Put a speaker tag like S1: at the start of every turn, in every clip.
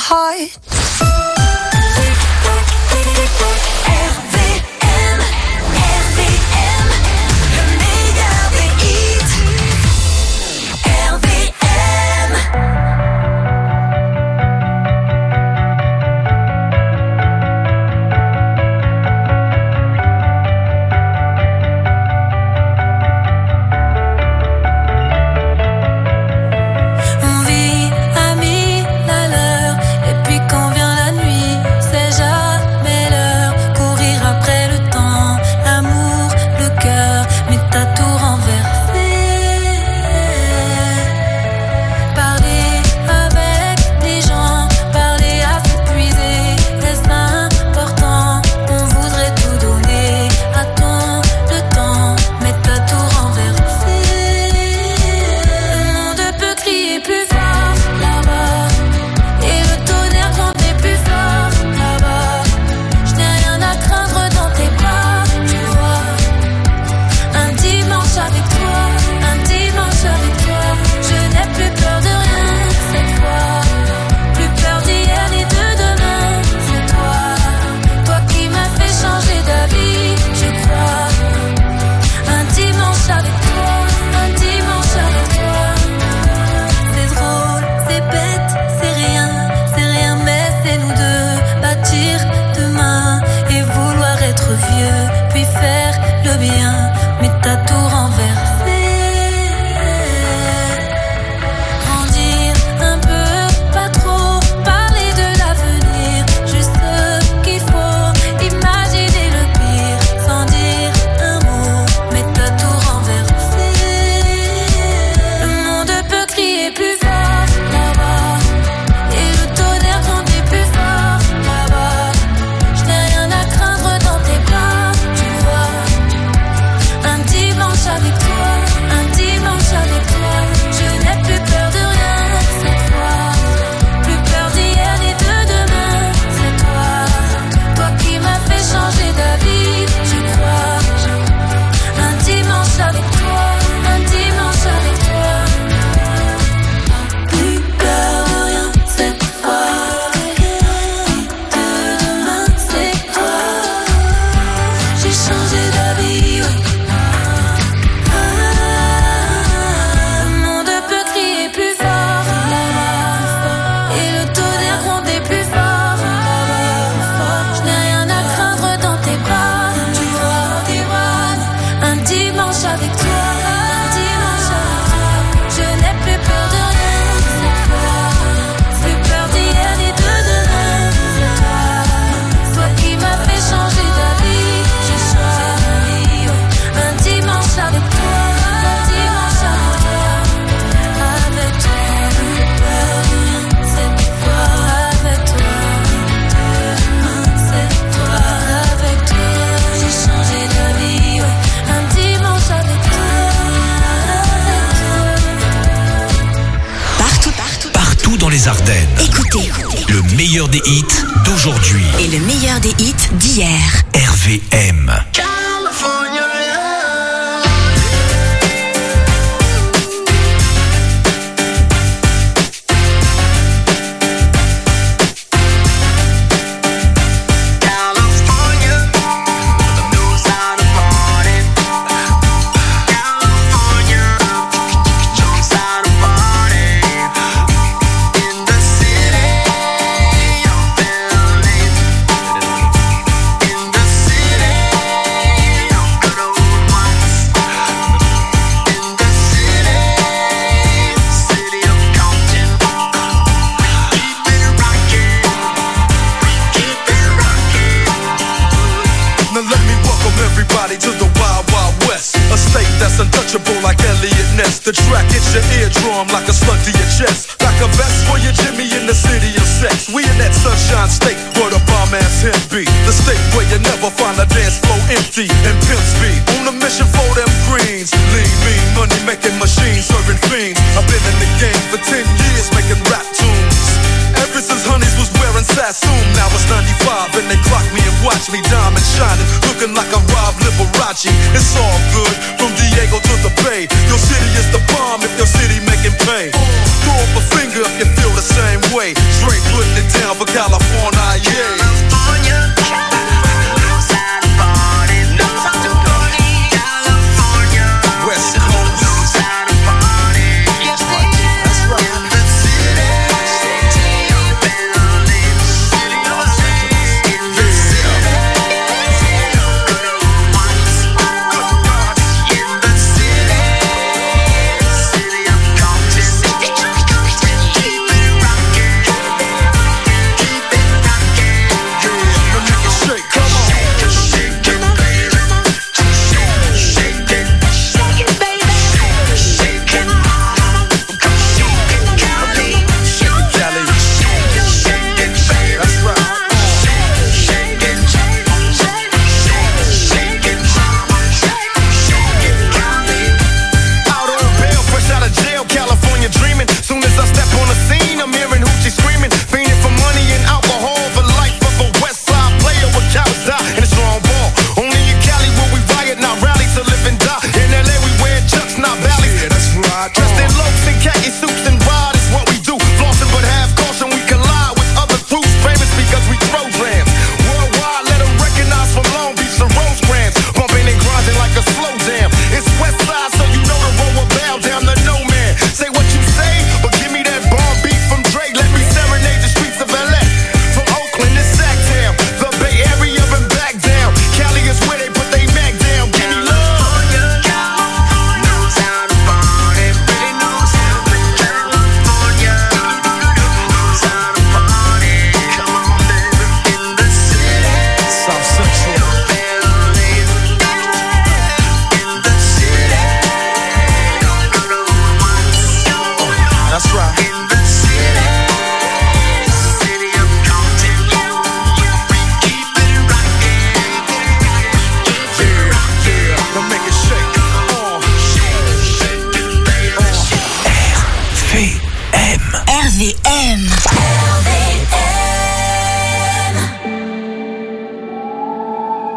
S1: heart.
S2: Des hits d'aujourd'hui
S3: et le meilleur des hits d'hier.
S2: RVM.
S4: The track hits your eardrum like a slug to your chest. Like a vest for your Jimmy in the city of sex. We in that sunshine state where the bomb ass him be. The state where you never find a dance floor empty and pimp speed. On a mission for them greens. Lean, mean, money making machines serving fiends. I've been in the game for 10 years making rap tunes. Ever since Honeys was wearing Sassoon. Now it's 95 and they clock me and watch me diamond shining. Looking like I'm Rob Liberace. It's all good from Diego to the Bay. Your city is the bomb if your city making pay. Throw up a finger if you feel the same way. Straight putting it down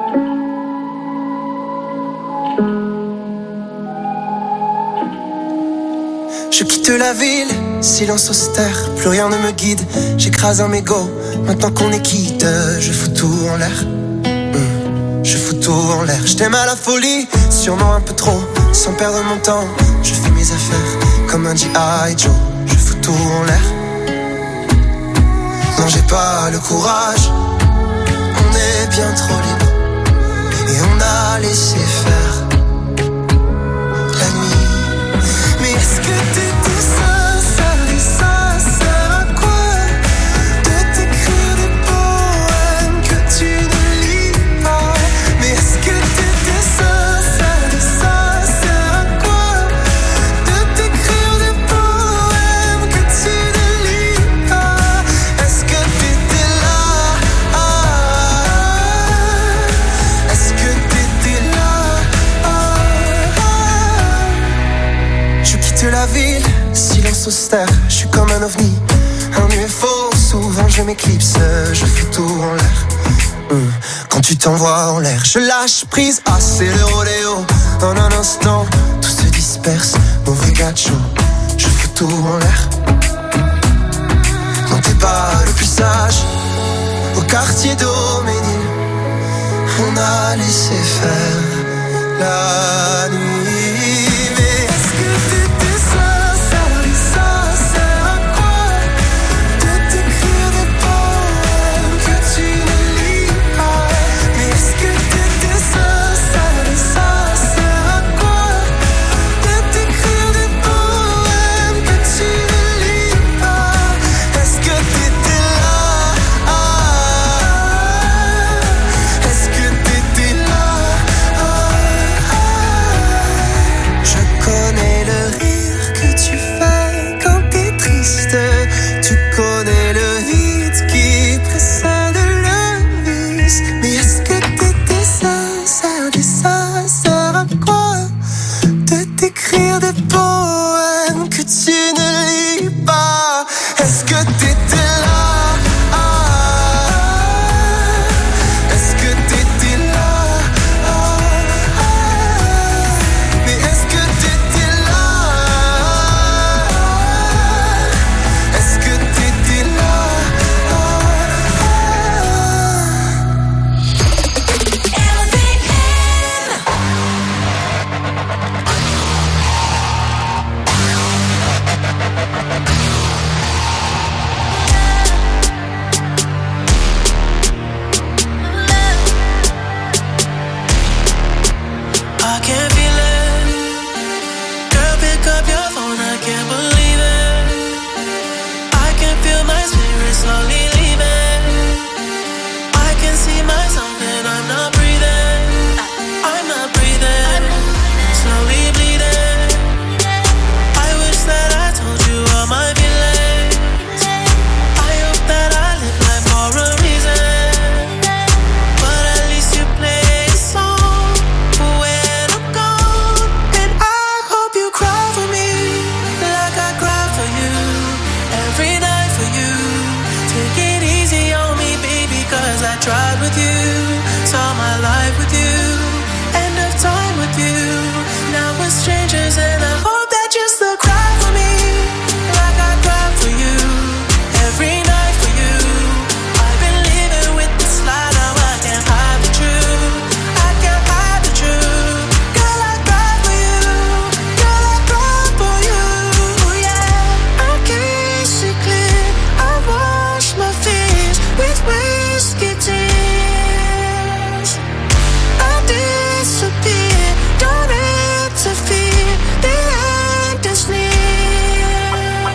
S1: Je quitte la ville, silence austère, plus rien ne me guide. J'écrase un mégot, maintenant qu'on est quitte, je fous tout en l'air. Je fous tout en l'air. Je t'aime à la folie, sûrement un peu trop, sans perdre mon temps. Je fais mes affaires comme un G.I. Joe. Je fous tout en l'air. Non, j'ai pas le courage. On est bien trop libre et on a laissé faire la nuit. Mais est-ce que t'étais sincère et ça sert à quoi de t'écrire des poèmes que tu ne lis pas? Mais est-ce que t'étais sincère et ça sert à quoi de t'écrire des poèmes que tu ne lis pas? Est-ce que t'étais là? Est-ce que t'étais là? Je quitte la ville, silence austère, je suis comme un ovni, un UFO, souvent je m'éclipse, je fous tout en l'air. Quand tu t'envoies en l'air, je lâche prise, c'est le rodéo. En un instant, tout se disperse, mauvais gacho, je fous tout en l'air. Non, t'es pas le plus sage, au quartier d'Auménil, on a laissé faire la nuit. Mais est-ce que t'étais sincère et ça sert à quoi de t'écrire des poèmes que tu ne lis pas? Mais est-ce que t'étais sincère et ça sert à quoi de t'écrire des poèmes que tu ne lis pas? Est-ce que t'étais là? Est-ce que t'étais là? Je connais le rire que tu fais quand t'es triste. Tu connais le vide qui précède le vice. Mais est-ce que t'étais sincère et ça sert à quoi de t'écrire des poèmes que tu ne lis pas? Est-ce que t'étais là? Est-ce que t'étais là? Mais est-ce que t'étais là? Est-ce que t'étais là?
S5: I can't feel it. Girl, pick up your phone, I can't believe it. I can feel my spirit slowly leaving. I can see myself and I'm not breathing. I'm not breathing. Slowly bleeding. I wish that I told you all my feelings. I hope that I live life for a reason. But at least you play a song when I'm gone. And I hope you cry for me like I cry for you. Every night for you. Take it easy on me, baby, cause I tried with you. Saw my life with you. End of time with you. Now we're strangers and I hope that you still cry for me like I cry for you. Every night for you. I've been living with this lie, now I can't hide the truth. I can't hide the truth. Girl, I cry for you. Girl, I cry for you. Yeah, I can't see clear. I wash my fears with whiskey tears. I disappear. Don't interfere. The end is near.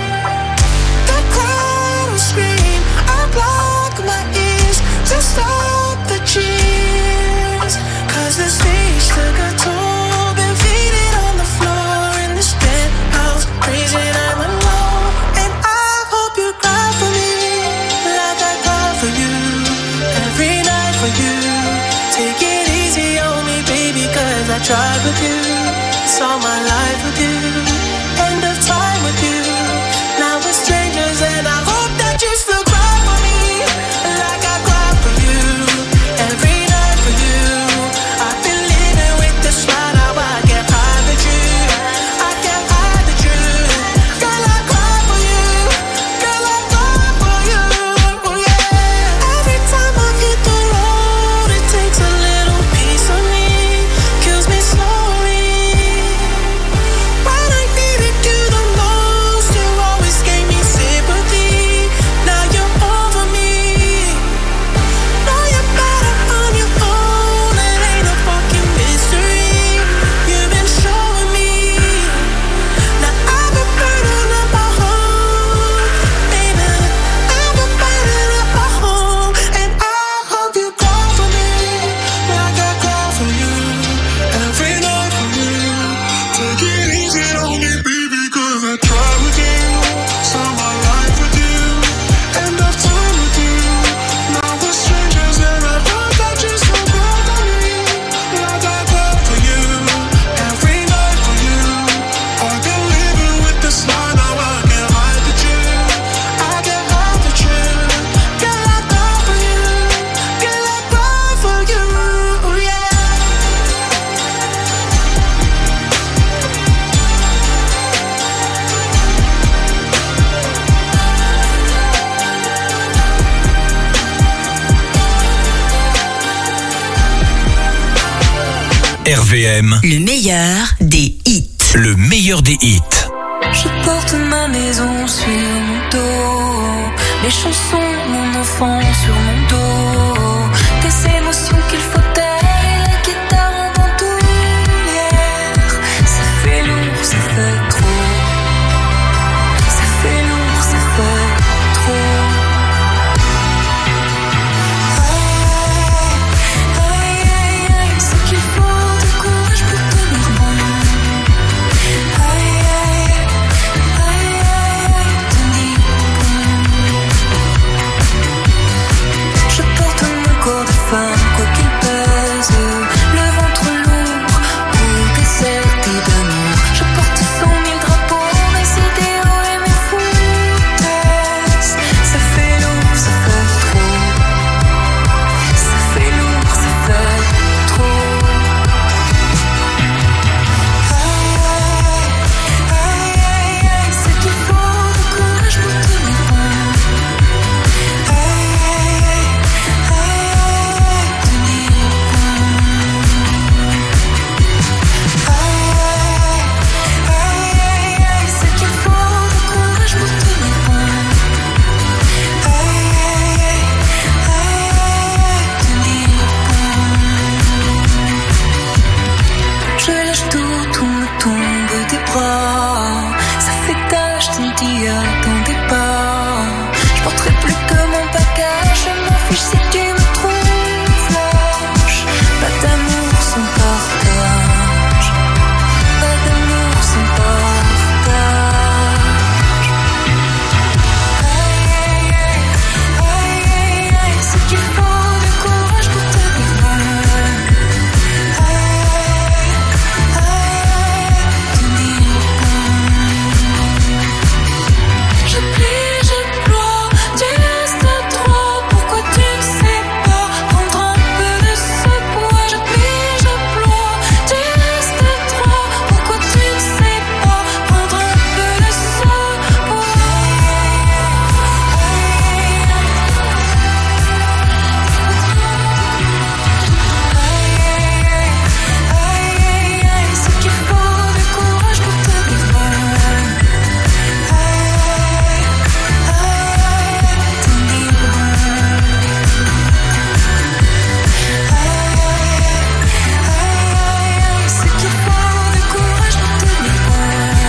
S5: The crowd will scream. I block my ears to stop the cheers. Cause the stage took a toll. Been faded on the floor in this penthouse. Crazy and alone. And I hope you cry for me like I cry for you. Every night for you. Take it easy on me, baby, cause I tried with you. Saw my life with you. End of time with you. Now we're strangers and I hope that you still cry for me like I cry for you. Every night for you.
S2: RVM,
S3: le meilleur des hits.
S2: le meilleur des hits.
S5: Je porte ma maison sur mon dos, les chansons, mon enfant sur mon dos, des émotions qu'il faut taire et la guitare en bandoulière. Ça fait lourd, ça fait trop. Ça fait lourd, ça fait trop. Aïe, aïe, aïe, c'est qu'il faut du courage pour tenir bon. Aïe, aïe, aïe, aïe, tenir bon. Je porte mon corps de femme, quoi qu'il pèse, le ventre lourd, pour déserter d'amour. Je porte 100 000 drapeaux, mes idéaux et mes foutaises. Ça fait lourd, ça fait trop. Ça fait lourd, ça fait trop. Aïe, aïe, aïe, c'est qu'il faut du courage pour tenir bon. Aïe, aïe, aïe, tenir bon. Aïe, aïe, c'est qu'il faut du courage pour tenir bon. Aïe, tenir bon. Je lâche tout me tombe des bras. Ça fait tache d'un dia dans des pas. Je porterai plus que mon bagage. Je m'en fiche si tu me trouves lâche. Pas d'amour sans partage. Pas d'amour sans partage. Aïe, aïe, aïe, c'est qu'il faut du courage pour tenir bon. Je plie, je ploie, tu restes trop. Pourquoi tu ne sais pas prendre un peu de ce poids? Je plie, je ploie, tu restes trop. Pourquoi tu ne sais pas prendre un peu de ce poids? Aïe, c'est qu'il faut du courage pour tenir bon. Tenir bon. C'est qu'il faut du courage pour tenir bon.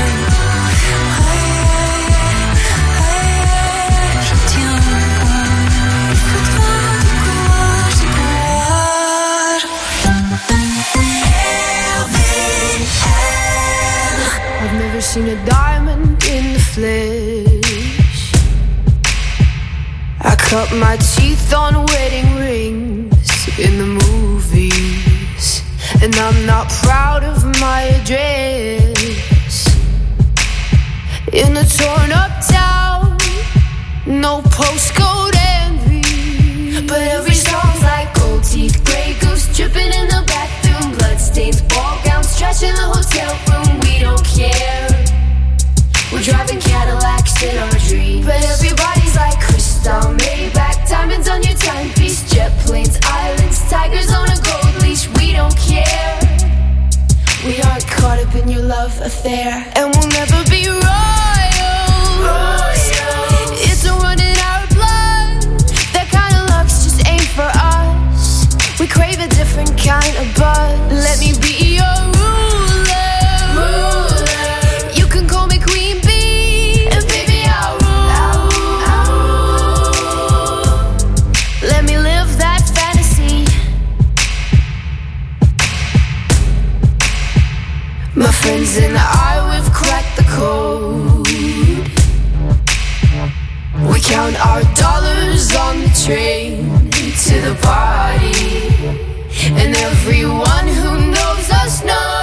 S5: Je tiens bon. Il faudra du courage, du courage.
S6: I've never seen a diamond in the flesh. I cut my teeth on wedding rings in the movies, and I'm not proud of my address. In a torn up town, no postcode envy, but every song's like gold teeth, Grey Goose dripping in the bathroom, bloodstains, ball gowns, trash in the hotel room. We don't care. We're driving Cadillacs in our dreams, but everybody's like crystal, Maybach, diamonds on your timepiece, jet planes, islands, tigers on a gold leash. We don't care. We aren't caught up in your love affair, and we'll never be royals. It's a run in our blood. That kind of luck's just ain't for us. We crave a different kind of buzz. Let me be your ruler. You can call me Queen Bee, and baby I'll rule. Let me live that fantasy. My friends and I, we've cracked the code. We count our dollars on the train to the party, and everyone who knows us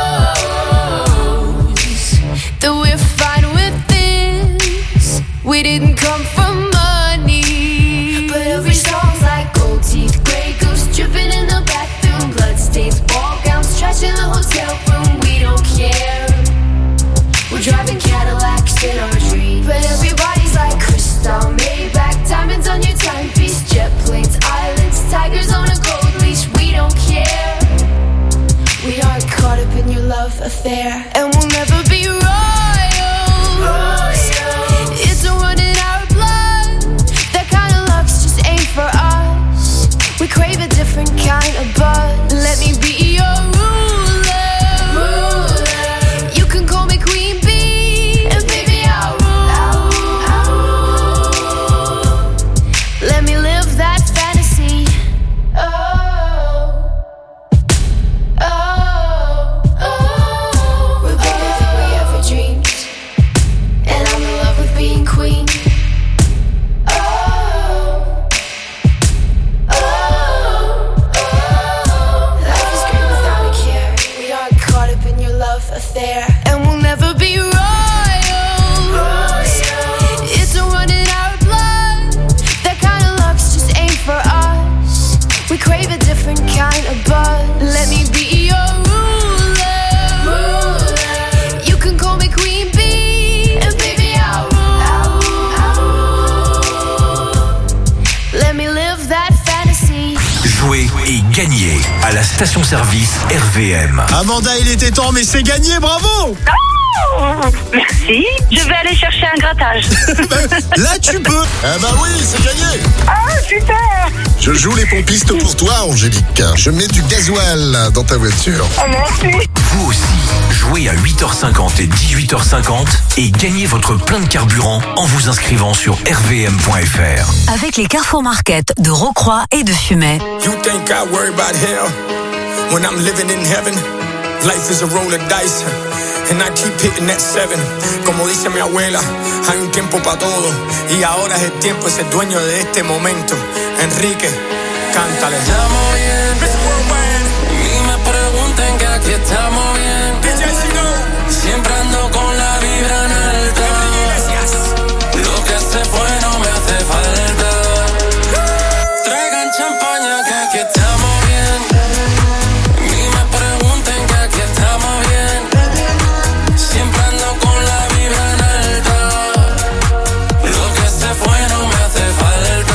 S6: knows that we're fine with this. We didn't come from money, but every song's like gold teeth, Grey Goose dripping in the bathroom, bloodstains, ball gowns, trash in the hotel room. We don't care. We're driving Cadillacs in our dreams, but everybody's like crystal, Maybach, diamonds on your timepiece, jet planes, islands, tigers on a gold leash. We don't care. We aren't love affair, and we'll never be royals. It's a run in our blood. That kind of luck's just ain't for us. We crave a different kind of buzz. Let me be your ruler. You can call me Queen Bee, and baby I'll rule. Let me live that fantasy. We're bigger than we ever dreamed, and I'm in love with being queen. Life is great without a care. We aren't caught up in your love affair, and we'll never be royals. It's a run in our blood. That kind of luck's just ain't for us. We crave a different kind of buzz. Let me be your ruler. You can call me Queen Bee, and baby I'll rule. Let me live that fantasy.
S2: Jouez et gagnez à la station-service RVM.
S7: Amanda, il était temps, mais c'est gagné, bravo.
S8: Merci. Je vais aller chercher un grattage.
S7: Là, tu peux. Ah bah oui, c'est gagné.
S8: Ah, super.
S7: Je joue les pompistes pour toi, Angélique. Je mets du gasoil dans ta voiture.
S8: Ah, merci.
S2: Vous aussi, jouez à 8h50 et 18h50 et gagnez votre plein de carburant en vous inscrivant sur rvm.fr.
S3: Avec les Carrefour Market de Rocroi et de Fumay.
S9: You think I worry about hell when I'm living in heaven? Life is a roll of dice, and I keep hitting that 7. Como dice mi abuela, hay un tiempo para todo, y ahora es el tiempo, es el dueño de este momento. Enrique, cántale.
S10: Estamos bien, ni me pregunten que aquí estamos bien. Siempre ando con la vibra en alta. Lo que se fue no me hace falta. Traigan champaña que aquí estamos bien. Ni me pregunten que aquí estamos bien. Siempre ando con la vibra en alta. Lo que se fue no me hace falta.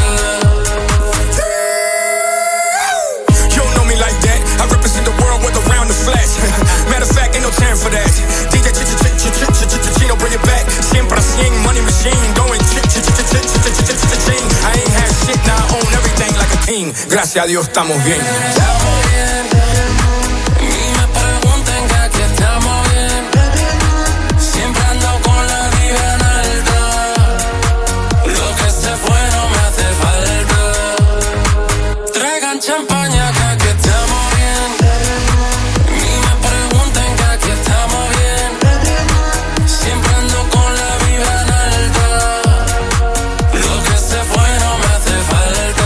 S9: You don't know me like that. I represent the world with around the flash. Matter of fact, ain't no time for that. DJ Chino, bring it back. Siempre 100, money machine. Going ching. I ain't had shit, now I own everything like a king. Gracias a Dios estamos bien.
S10: Estamos bien. Ni me pregunten que aquí estamos bien. Siempre ando con la vibra en alta. Lo que se fue no me hace falta. Traigan champaña que aquí estamos bien. Ni me pregunten que aquí estamos bien. Siempre ando con la vibra en alta. Lo que se fue no me hace falta.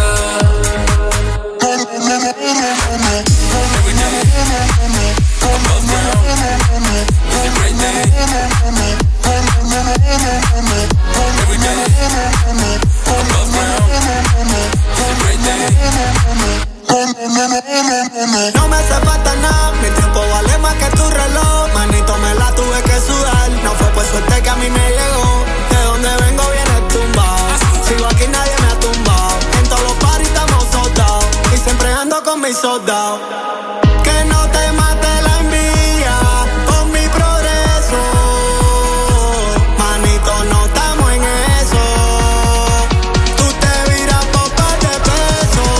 S1: No me hace falta nada, mi tiempo vale más que tu reloj. Manito, me la tuve que sudar. No fue por suerte que a mí me llegó. De donde vengo viene tumbado. Sigo aquí, nadie me ha tumbado. En todos los paris estamos soldados. Y siempre ando con mis soldados. Que no te mate la envidia por mi progreso. Manito, no estamos en eso. Tú te viras por par de pesos.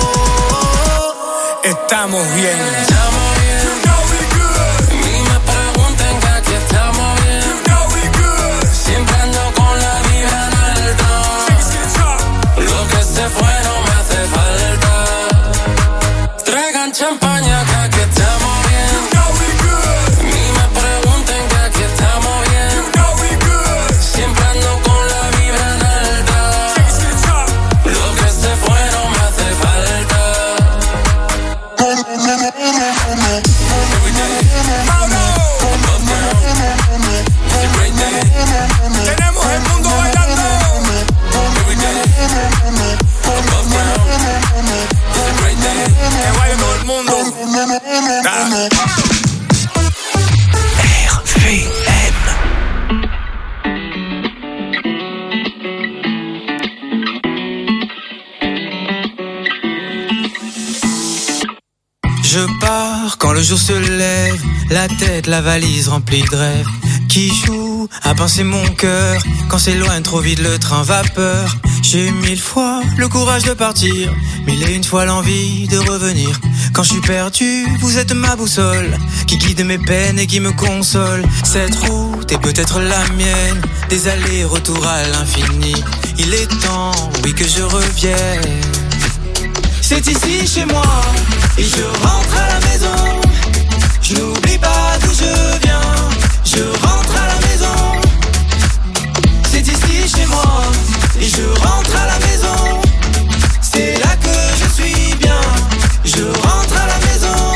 S9: Estamos bien.
S10: Estamos bien. Ni me pregunten que aquí estamos bien. Siempre ando con la vibra en alta. Lo que se fue no me hace falta. Traigan champaña que aquí estamos bien. Ni me pregunten que aquí estamos bien. Siempre ando con la vibra en alta. Lo que se fue no me hace falta.
S9: Tenemos el mundo bailando. Que baile todo el mundo.
S2: RVM.
S1: Je pars
S11: soir, quand le jour se lève, la tête, la valise remplie de rêves, qui joue à pincer mon cœur, quand s'éloigne trop vite le train vapeur. J'ai 1000 fois le courage de partir, 1001 fois l'envie de revenir. Quand je suis perdu, vous êtes ma boussole, qui guide mes peines et qui me console. Cette route est peut-être la mienne, des allers-retours à l'infini. Il est temps, oui, que je revienne. C'est ici chez moi, et je rentre à la maison. Je n'oublie pas d'où je viens, je rentre à la maison. C'est ici chez moi, et je rentre à la maison. C'est là que je suis bien, je rentre à la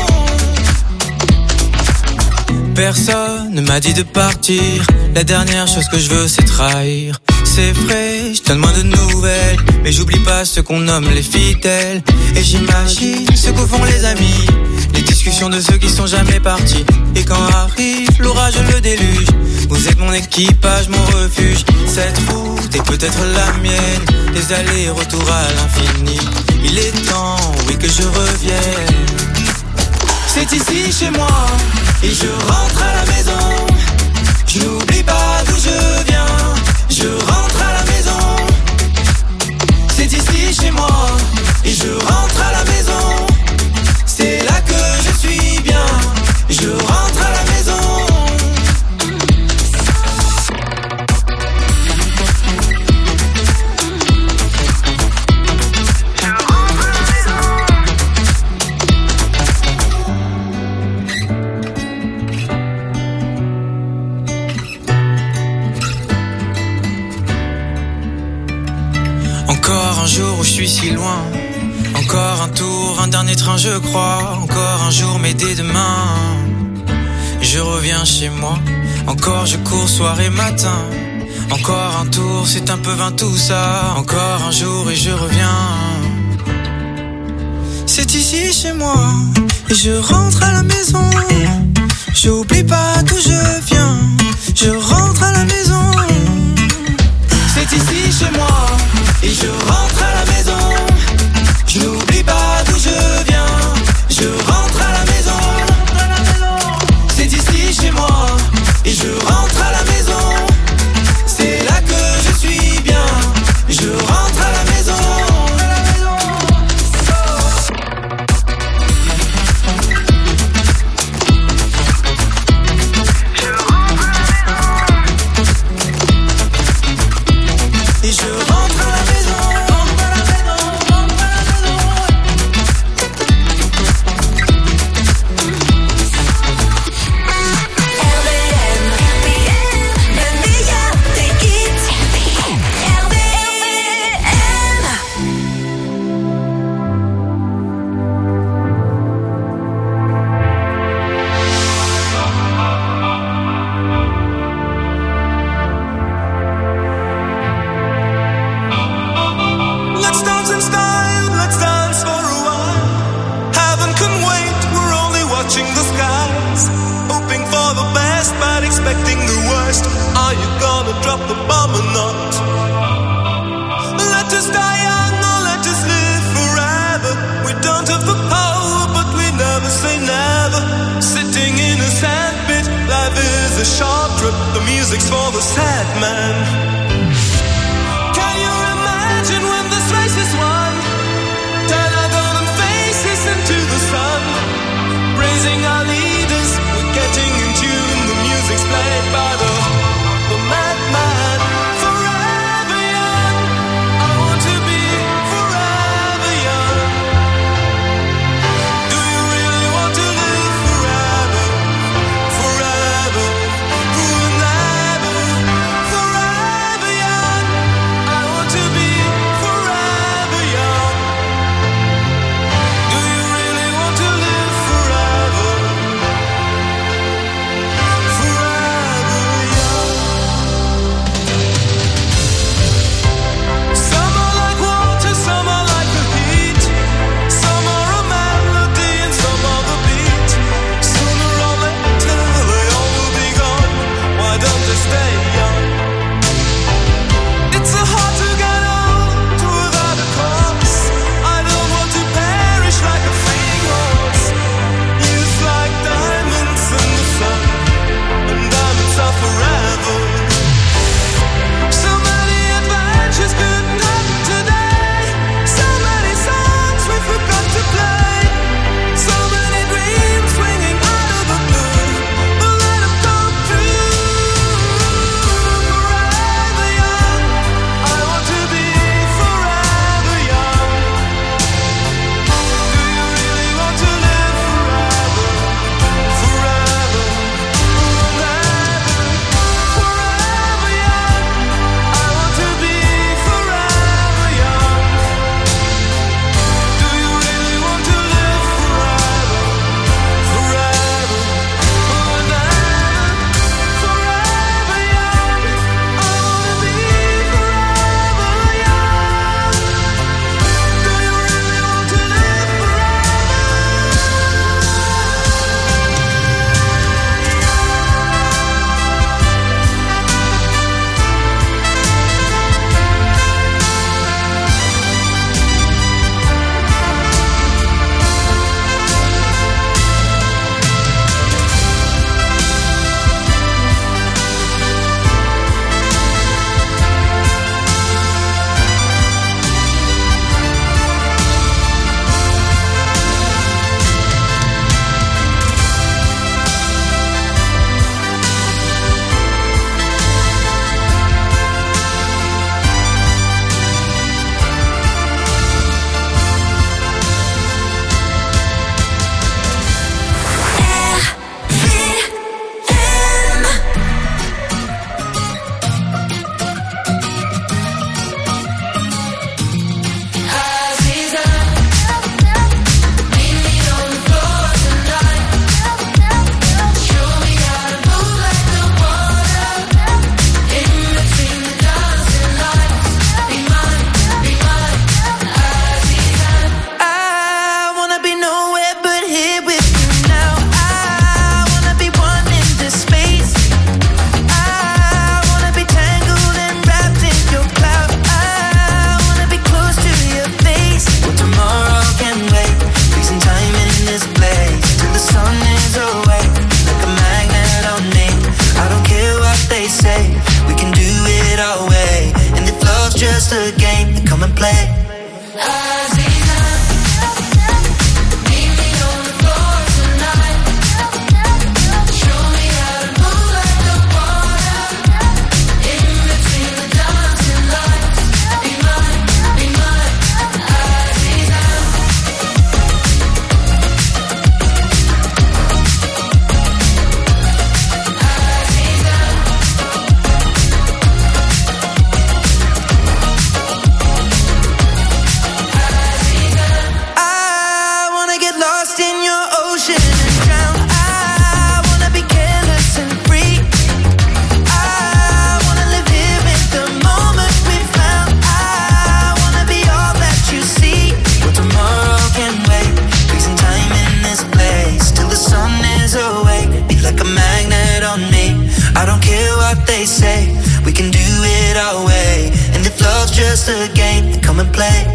S11: maison. Personne ne m'a dit de partir, la dernière chose que je veux c'est trahir. C'est vrai, je donne moins de nouvelles, mais j'oublie pas ce qu'on nomme les fidèles. Et j'imagine ce que font les amis, les discussions de ceux qui sont jamais partis. Et quand arrive l'orage, le déluge, vous êtes mon équipage, mon refuge. Cette route est peut-être la mienne, des allers-retours à l'infini. Il est temps, oui, que je revienne. C'est ici chez moi, et je rentre à la maison. Je n'oublie pas d'où je viens, je rentre à la maison. C'est ici chez moi, et je rentre à la maison. C'est là que je suis bien, je rentre à la maison. Encore un jour où je suis si loin, encore un tour, un dernier train je crois. Encore un jour mais dès demain je reviens chez moi. Encore je cours soir et matin, encore un tour, c'est un peu vain tout ça. Encore un jour et je reviens. C'est ici chez moi, et je rentre à la maison. J'oublie pas d'où je viens, je rentre à la maison. C'est ici chez moi, et je rentre à la maison. Je n'oublie pas d'où je viens, je rentre à la maison. C'est ici chez moi, et je rentre à la maison. C'est là que je suis bien, je rentre à la maison. Et je rentre à la maison.
S12: Drop the bomb or not. Let us die young or let us live forever. We don't have the power but we never say never. Sitting in a sandpit, life is a short trip. The music's for the sad man. Can you imagine when this race is won? Turn our golden faces into the sun. Praising our leaders, we're getting in tune. The music's played by the madman, forever young. I want to be forever young. Do you really want to live forever? Forever, forever, forever
S1: play. They say we can do it our way, and if love's just a game, then come and play.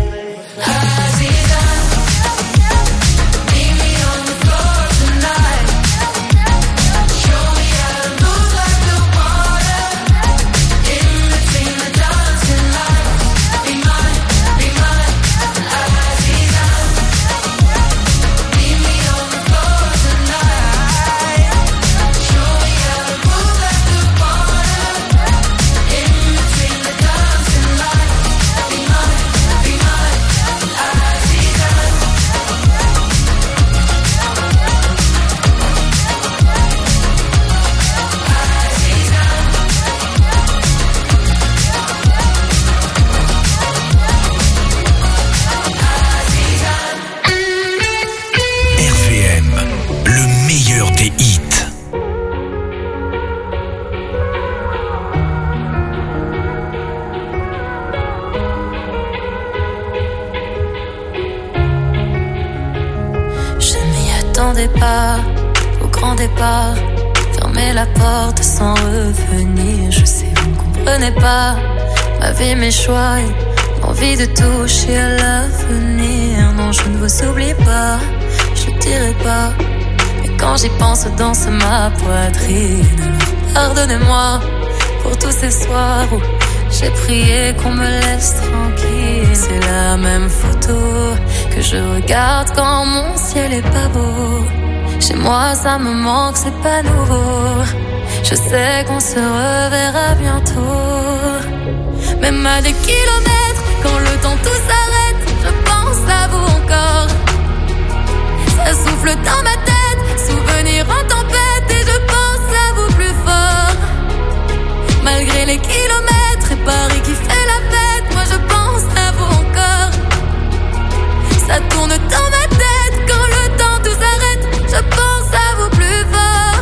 S13: Pas au grand départ, fermer la porte sans revenir. Je sais, vous ne comprenez pas ma vie, mes choix et l'envie de toucher à l'avenir. Non, je ne vous oublie pas, je ne dirai pas. Mais quand j'y pense, danse ma poitrine. Alors pardonnez-moi pour tous ces soirs où j'ai prié qu'on me laisse tranquille. C'est la même photo que je regarde quand mon ciel est pas beau. Chez moi ça me manque, c'est pas nouveau. Je sais qu'on se reverra bientôt. Même à des kilomètres, quand le temps tout s'arrête, je pense à vous encore. Ça souffle dans ma tête, souvenir en tempête, et je pense à vous plus fort. Malgré les kilomètres et Paris qui fait la fête, moi je pense à vous encore. Ça tourne dans ma tête quand le temps tout s'arrête, je pense à vous plus fort.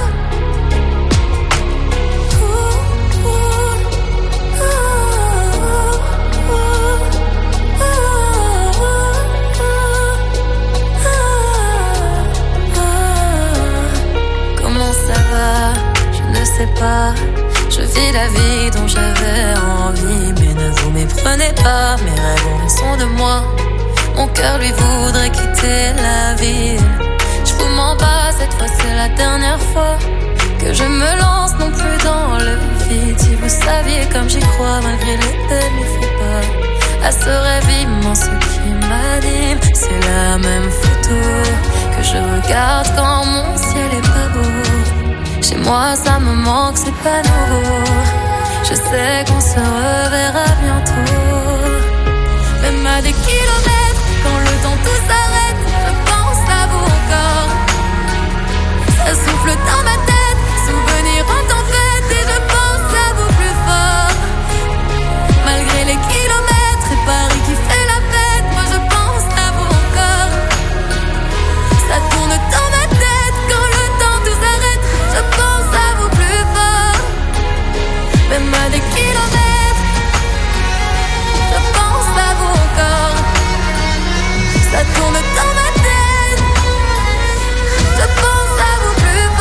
S13: Comment ça va? Je ne sais pas. Je vis la vie dont j'avais envie, mais ne vous méprenez pas, mes rêves ont raison de moi. Mon cœur lui voudrait quitter la ville. Je vous mens pas, cette fois c'est la dernière fois que je me lance non plus dans le vide. Si vous saviez comme j'y crois, malgré les peines, il faut pas à ce rêve immense qui m'anime. C'est la même photo que je regarde quand mon ciel est pas beau. Chez moi ça me manque, c'est pas nouveau. Je sais qu'on se reverra bientôt. Même à des kilomètres, quand le temps tout s'arrête, je pense à vous encore. Ça souffle dans ma tête, souvenir en tempête, et je pense à vous plus fort. Malgré les kilomètres et Paris qui fait la fête, moi je pense à vous encore. Ça tourne dans ma tête, quand le temps tout s'arrête, je pense à vous plus fort. Même à des kilomètres, je pense à vous encore. Ça tourne dans ma tête, je pense à vous plus fort.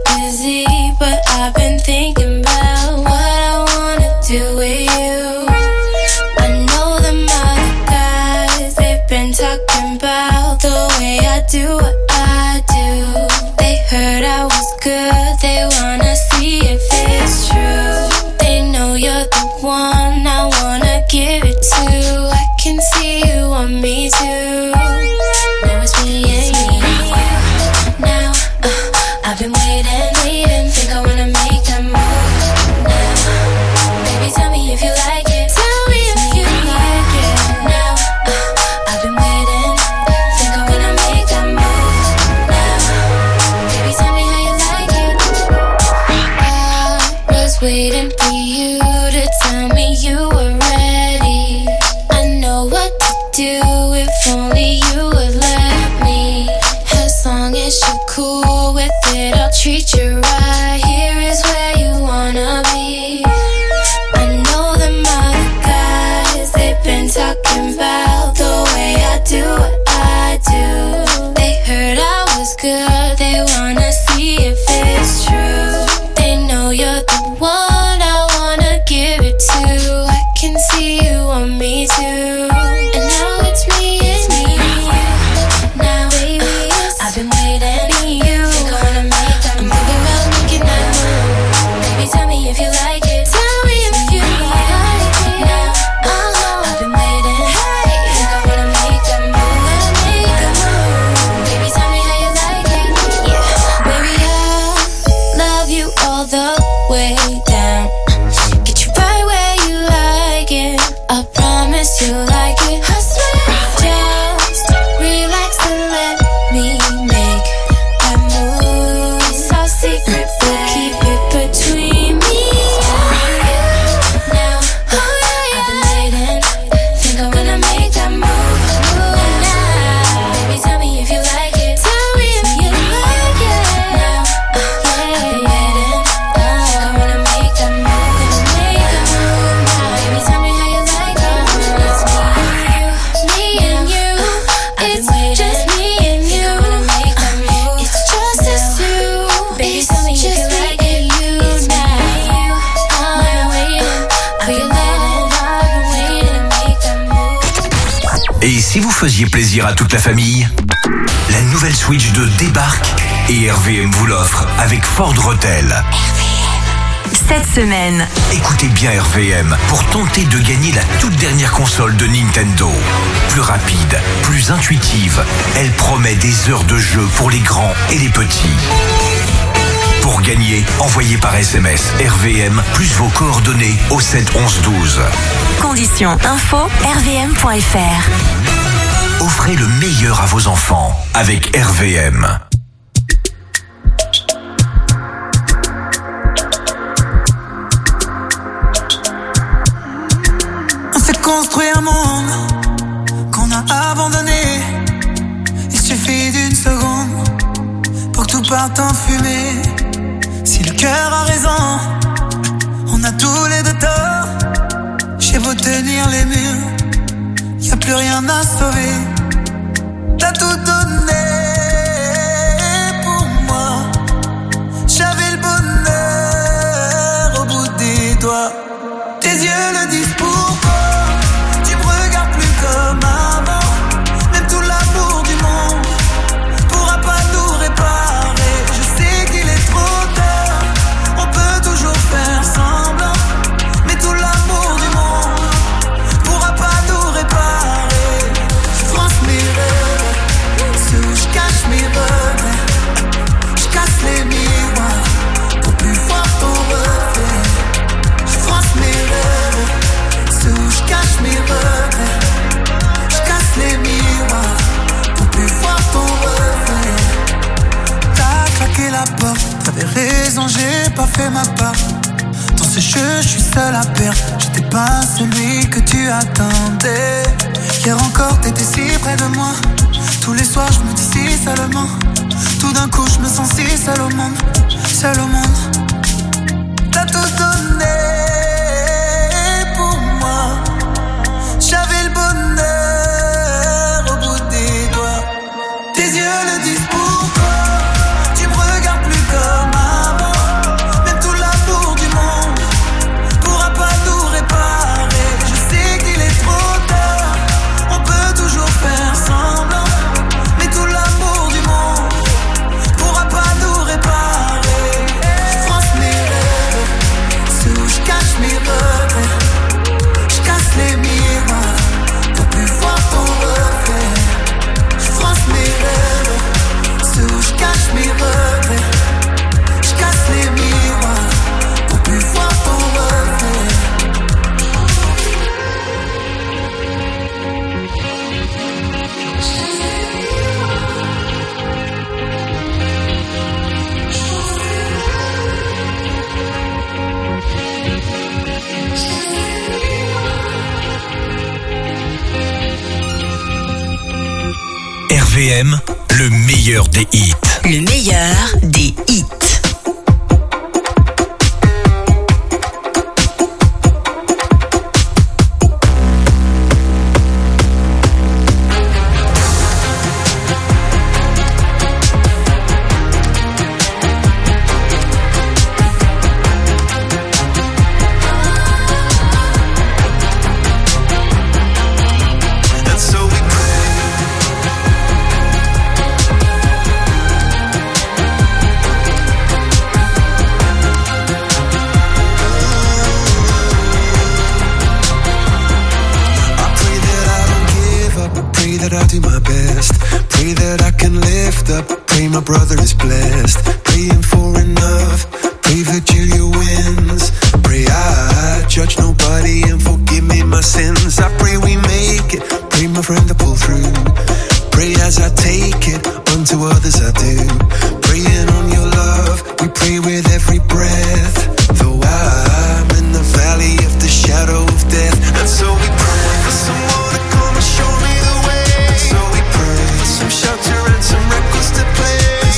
S13: busy, but I've been thinking about what I wanna do with you. I know them other guys, they've been talking about the way I do what I do. They heard I was good, they wanna see if it's true. They know you're the one I wanna give it to. I can see you want me too. Now it's me and you. Now I've been waiting, think I wanna make that move now. Baby, tell me if you like it. Tell me if you like it. Now I've been waiting, think I wanna make that move now. Baby, tell me how you like it. I was waiting for you to tell me you were ready. I know what to do if only you would let me. As long as you're cool with it, I'll treat you right. Here is where you wanna be. I know them other guys, they've been talking about the way I do what I do. They heard I was good, they wanna see if it's true. They know you're the one I wanna give it to. I can see you want me too. And now it's me and you. Now, baby, I've been waiting for you. Think I wanna make that move. I'm thinking about making that move. Baby, tell me if you like it. Tell me if you like it. Now, I've been waiting. Think I wanna make that move. Baby, tell me how you like it. Yeah, baby, I'll love you all the way down. Get you right where you like it. I promise you like it. I swear. Just relax and let me make that move. It's our secret, but keep it between me and you. Now, I've been waiting. Think I wanna make that move now. Baby, tell me if you like it. Tell me if you like it. Now, I've been waiting. Think I wanna make that move. Now, baby, tell me how you like it. It's me and you. It's just me and you. It's just us two. Baby, tell me if you like it. Now, I've been waiting for your love. I've been waiting to make that move.
S2: Et si vous faisiez plaisir à toute la famille, la nouvelle Switch 2 débarque et RVM vous l'offre avec Ford Rotel.
S3: Cette semaine,
S2: Écoutez bien RVM pour tenter de gagner la toute dernière console de Nintendo. Plus rapide, plus intuitive, elle promet des heures de jeu pour les grands et les petits. Pour gagner, envoyez par SMS RVM plus vos coordonnées au 7 11 12.
S3: conditions info rvm.fr.
S2: Offrez le meilleur à vos enfants avec RVM.
S14: On s'est construit un monde qu'on a abandonné. Il suffit d'une seconde pour que tout parte en fumée. Si le cœur a raison, on a tous les deux tort. J'ai beau tenir les murs, y'a plus rien à sauver. T'as tout donné pour moi. J'avais le bonheur au bout des doigts. Tes yeux le disent pourquoi. Tu me regardes plus comme avant. Même tout l'amour du monde pourra pas nous réparer. Je sais qu'il est trop tard. On peut toujours faire semblant. Mais tout l'amour du monde pourra pas nous réparer. Je France mes rêves, ceux où je cache mes regrets. Je casse les miroirs pour plus voir ton reflet. Je France mes rêves, ceux où je cache mes regrets. Je casse les miroirs pour plus voir ton reflet. T'as claqué la porte, t'avais raison, j'ai pas fait ma part. Dans ce jeu, je suis seul à perdre. J'étais pas celui que tu attendais. Hier encore, t'étais si près de moi. Tous les soirs, je me dis si seulement. Tout d'un coup, je me sens si seul au monde. Seul au monde. T'as tout donné pour moi. J'avais le bonheur au bout des doigts. Tes yeux le disent pourquoi. Tu me regardes plus comme un
S2: RVM, le meilleur des hits.
S3: Le meilleur des hits.
S15: My brother is blessed, praying for enough, pray Virgilia wins, pray I judge nobody and forgive me my sins, I pray we make it, pray my friend to pull through, pray as I take it, unto others I do, praying on your love, we pray with every breath, though I'm in the valley of the shadow of death, and so we pray for someone to come and show me the way, and so we pray for some shelter and some records to play.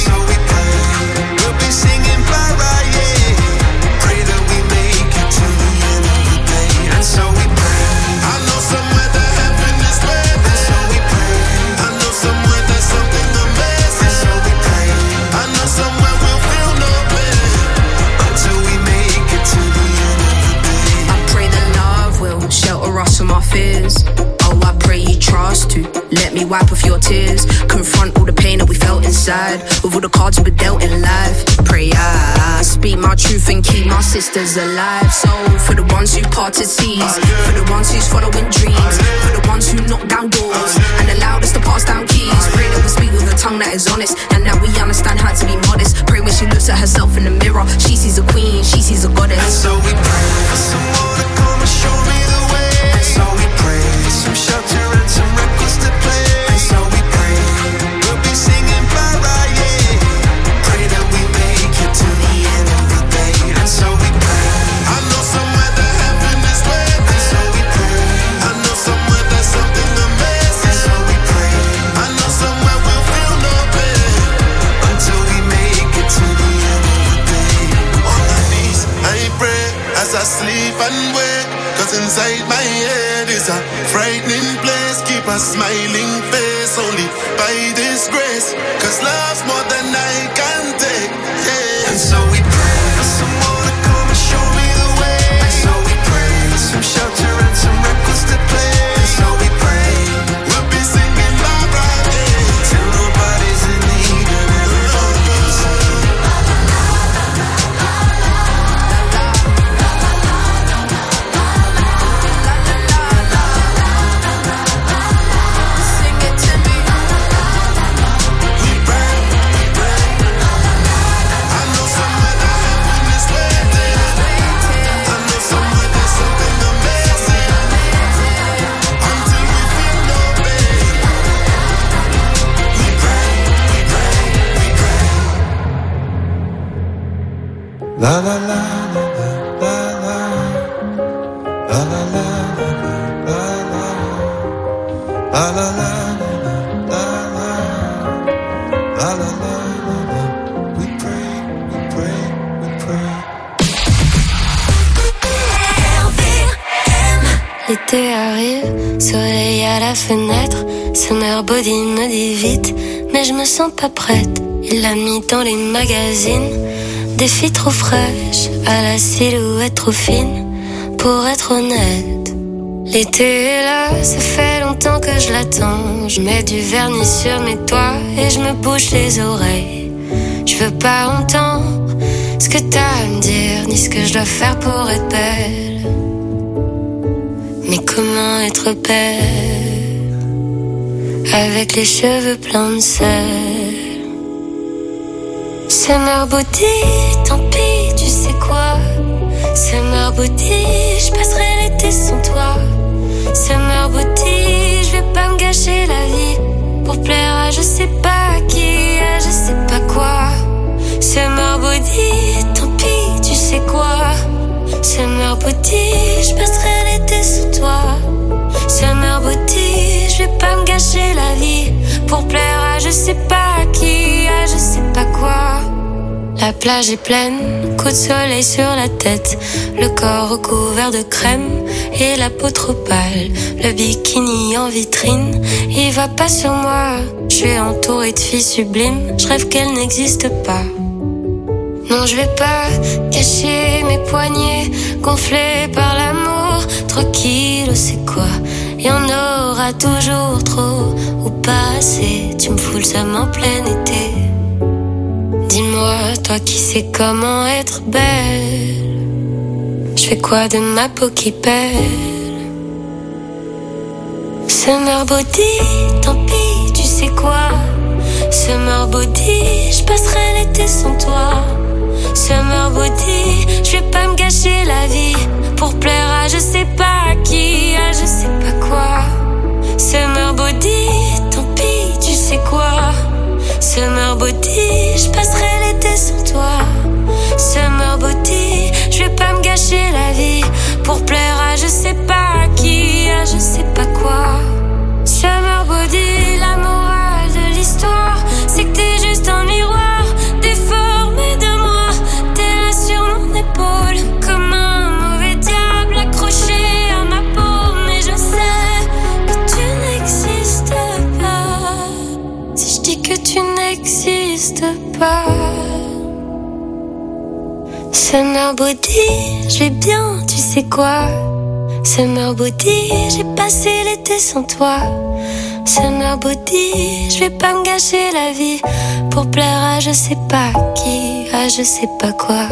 S6: Let me wipe off your tears, confront all the pain that we felt inside, with all the cards we were dealt in life. Pray I speak my truth and keep my sisters alive. So for the ones who parted seas, for the ones who's following dreams, for the ones who knocked down doors and allowed us to pass down keys. Pray that we speak with a tongue that is honest and that we understand how to be modest. Pray when she looks at herself in the mirror, she sees a queen, she sees a goddess.
S15: And so we pray for someone to come and show me the way. And so we pray for some shelter and some records to play. And so we pray we'll be singing bye-bye, yeah. Pray that we make it to the end of the day. And so we pray. I know somewhere that heaven is waiting. And so we pray. I know somewhere there's something amazing. And so we pray. I know somewhere we'll feel no pain until we make it to the end of the day. On my knees, I pray as I sleep and wake. Cause inside my head is a frightening place. Keep a smiling face only by this grace. Cause love's more than I can take, yeah. And so we pray for someone to come and show me the way. And so we pray for some shelter and some records to play. And so we pray we'll be singing bye-bye, yeah. Till nobody's in need and everybody can sing. La la la la la la la la la la la la we pray, we pray, we pray.
S13: L'été arrive, soleil à la fenêtre, Summer Body me dit vite, mais je me sens pas prête. Il l'a mis dans les magazines. Des filles trop fraîches, à la silhouette trop fine, pour être honnête. L'été est là, ça fait longtemps que je l'attends. Je mets du vernis sur mes doigts et je me bouche les oreilles. Je veux pas entendre ce que t'as à me dire, ni ce que je dois faire pour être belle. Mais comment être belle avec les cheveux pleins de sel? Summer Body, tant pis, tu sais quoi? Summer Body, je passerai l'été sans toi. Summer Body, je vais pas me gâcher la vie pour plaire à je sais pas qui, à je sais pas quoi. Summer Body, tant pis, tu sais quoi? Summer Body, je passerai l'été sans toi. Summer Body, je vais pas me gâcher la vie pour plaire à sais pas qui, à je sais pas quoi. La plage est pleine, coup de soleil sur la tête, le corps recouvert de crème et la peau trop pâle. Le bikini en vitrine, il va pas sur moi. Je suis entourée de filles sublimes, je rêve qu'elles n'existent pas. Non, je vais pas cacher mes poignets gonflés par l'amour. Trop kilos, c'est quoi? Y en aura toujours trop ou pas assez. Tu me fous le seum en plein été. Dis-moi, toi qui sais comment être belle, je fais quoi de ma peau qui pèle? Summer body, tant pis, tu sais quoi? Summer body, je passerai l'été sans toi. Summer body, je vais pas me gâcher la vie pour plaire à je sais pas qui, à je sais pas quoi. Summer body, tant pis, tu sais quoi? Summer body, je passerai l'été sans toi. Summer body, je vais pas me gâcher la vie pour plaire à je sais pas qui, à je sais pas quoi. Summer body, la morale de l'histoire, c'est que t'es juste un miroir déformé de moi. T'es là sur mon épaule comme un mauvais diable accroché à ma peau. Mais je sais que tu n'existes pas. Si je dis que tu n'existes pas. Summer body, je vais bien, tu sais quoi? Summer body, j'ai passé l'été sans toi. Summer body, je vais pas me gâcher la vie pour plaire à je sais pas qui, à je sais pas quoi.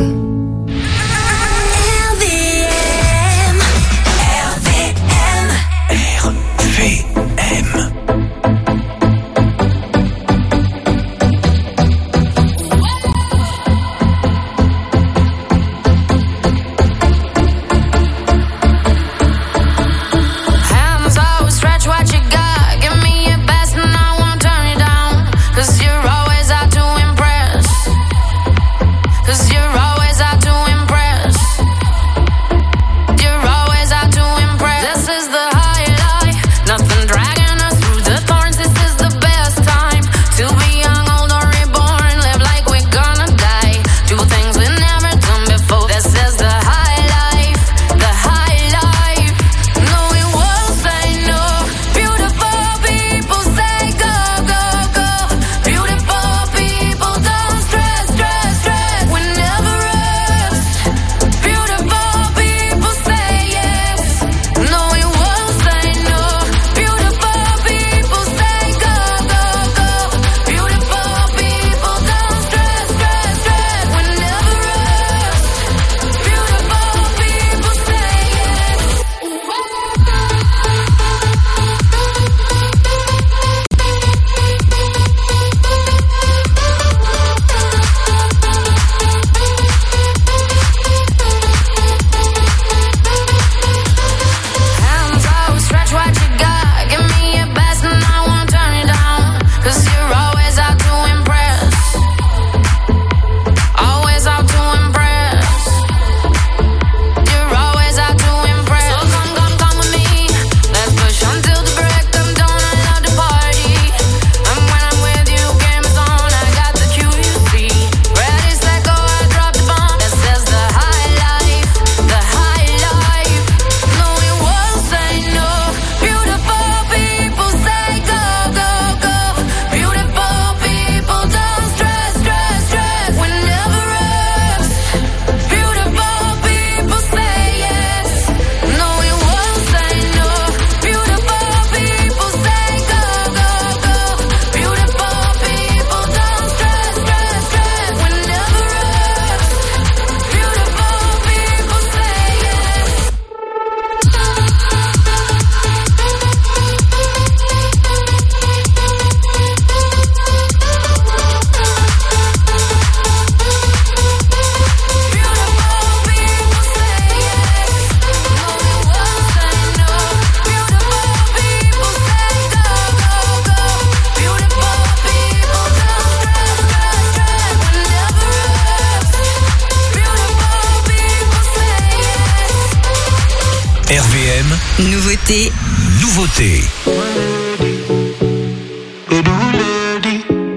S2: Nouveauté.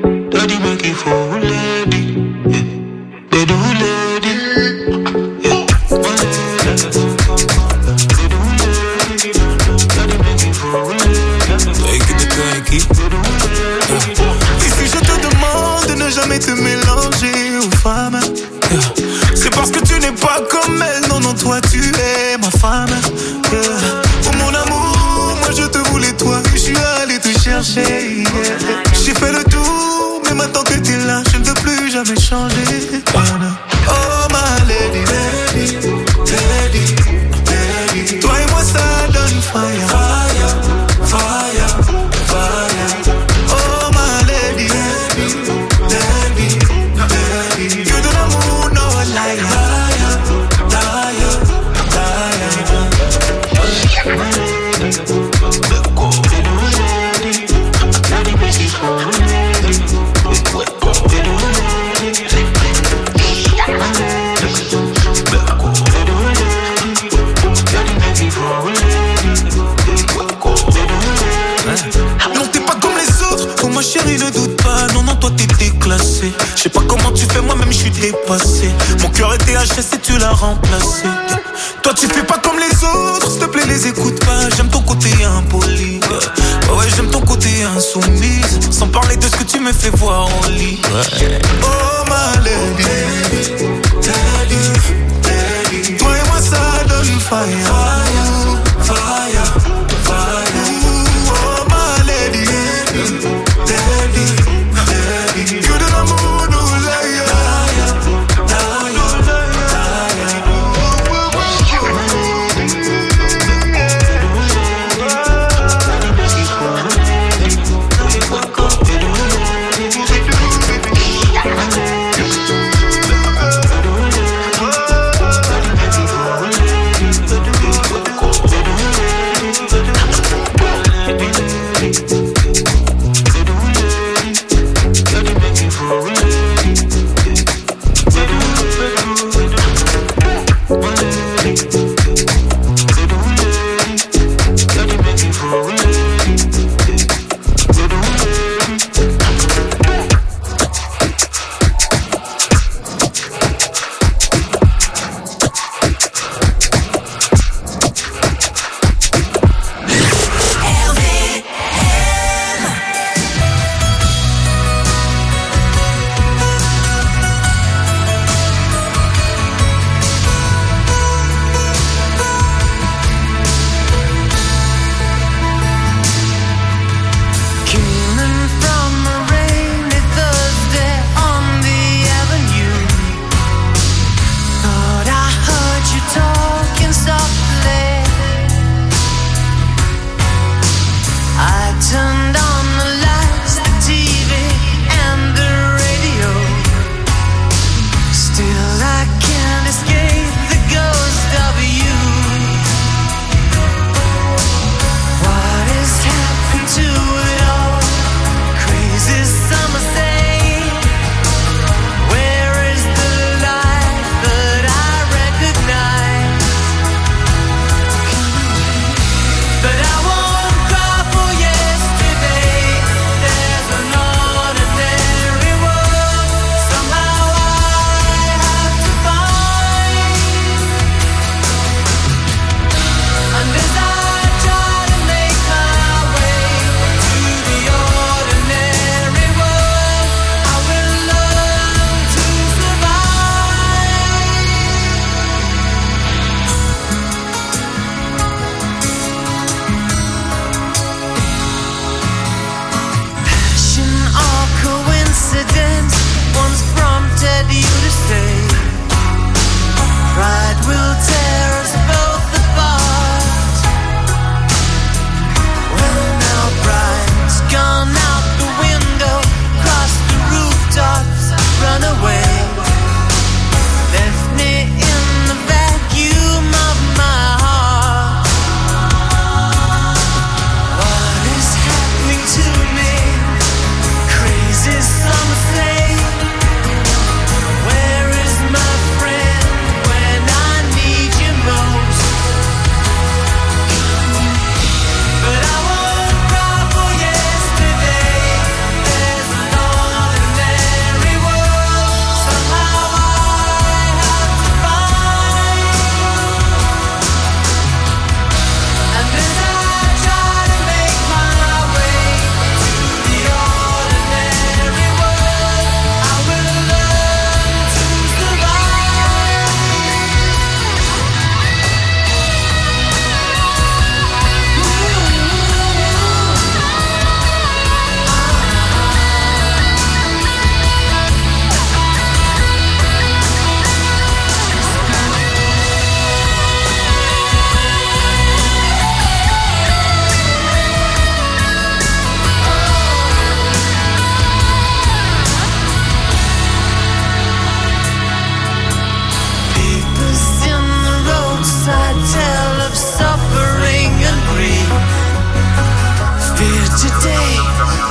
S16: for a lady. They do lady.
S14: Et si je te demande de ne jamais te mélanger aux femmes, c'est parce que tu n'es pas comme elle. Non, non, toi tu es ma femme. Oh mon amour, moi je te voulais toi. Je suis allé te chercher. J'ai fait le tour, mais maintenant que t'es là, je ne veux plus jamais changer. Oh ma lady, lady, lady, lady. Toi et moi ça donne fire, fire, fire, fire. Oh my lady, lady, lady, lady. Que de l'amour, no lie, liar, liar, non, t'es pas comme les autres. Oh ma chérie, ne doute pas. Non, non, toi t'es déclassé. Je sais pas comment tu fais, moi-même je suis dépassé. Mon cœur était HS et tu l'as remplacé. Toi tu fais pas comme les autres. S'il te plaît, les écoute pas. J'aime ton côté impoli. Ouais, j'aime ton côté insoumise. Sans parler de ce que tu me fais voir en lit. Oh ma lady, lady, lady. Toi et moi ça donne fire, fire, fire, fire. Oh my lady, lady, lady. Que de l'amour nous laille.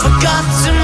S6: forgot to